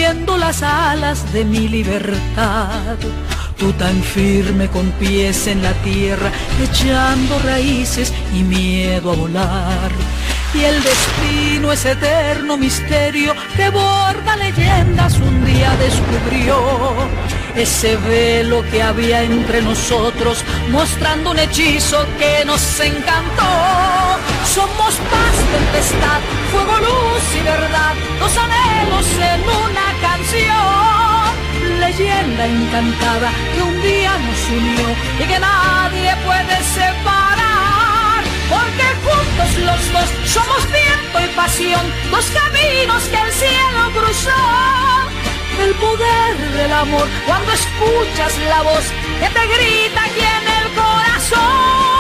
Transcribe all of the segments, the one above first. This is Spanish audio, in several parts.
abriendo las alas de mi libertad. Tú tan firme con pies en la tierra, echando raíces y miedo a volar. Y el destino, ese eterno misterio que borda leyendas, un día descubrió ese velo que había entre nosotros, mostrando un hechizo que nos encantó. Somos paz, tempestad, fuego, luz y verdad, dos anhelos en una canción. Leyenda encantada que un día nos unió y que nadie puede separar, porque juntos los dos somos viento y pasión, dos caminos que el cielo cruzó. El poder del amor cuando escuchas la voz que te grita aquí en el corazón.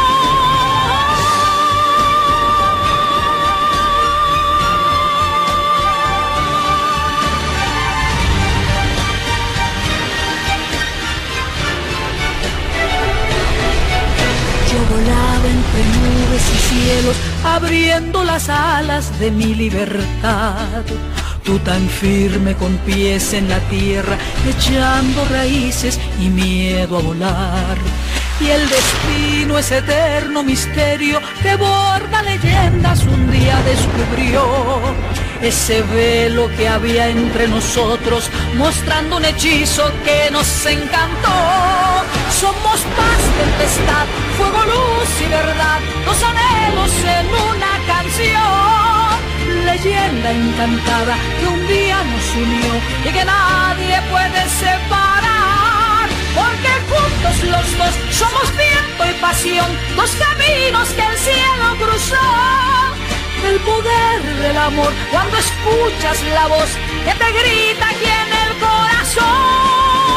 Yo volaba entre nubes y cielos, abriendo las alas de mi libertad. Tú tan firme con pies en la tierra, echando raíces y miedo a volar. Y el destino, ese eterno misterio que borda leyendas, un día descubrió ese velo que había entre nosotros, mostrando un hechizo que nos encantó. Somos paz, tempestad, fuego, luz y verdad, dos anhelos en una canción. Leyenda encantada que un día nos unió y que nadie puede separar, porque juntos los dos somos viento y pasión, dos caminos que el cielo cruzó. El poder del amor cuando escuchas la voz que te grita aquí en el corazón.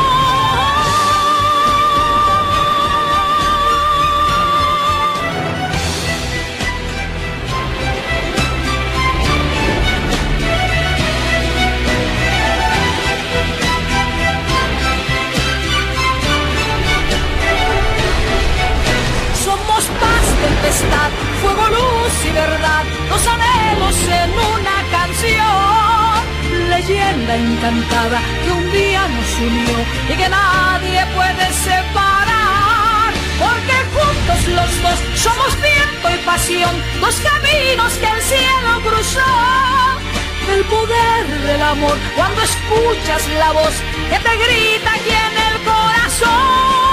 Tempestad, fuego, luz y verdad, dos anhelos en una canción. Leyenda encantada que un día nos unió y que nadie puede separar, porque juntos los dos somos viento y pasión, dos caminos que el cielo cruzó. El poder del amor cuando escuchas la voz que te grita aquí en el corazón.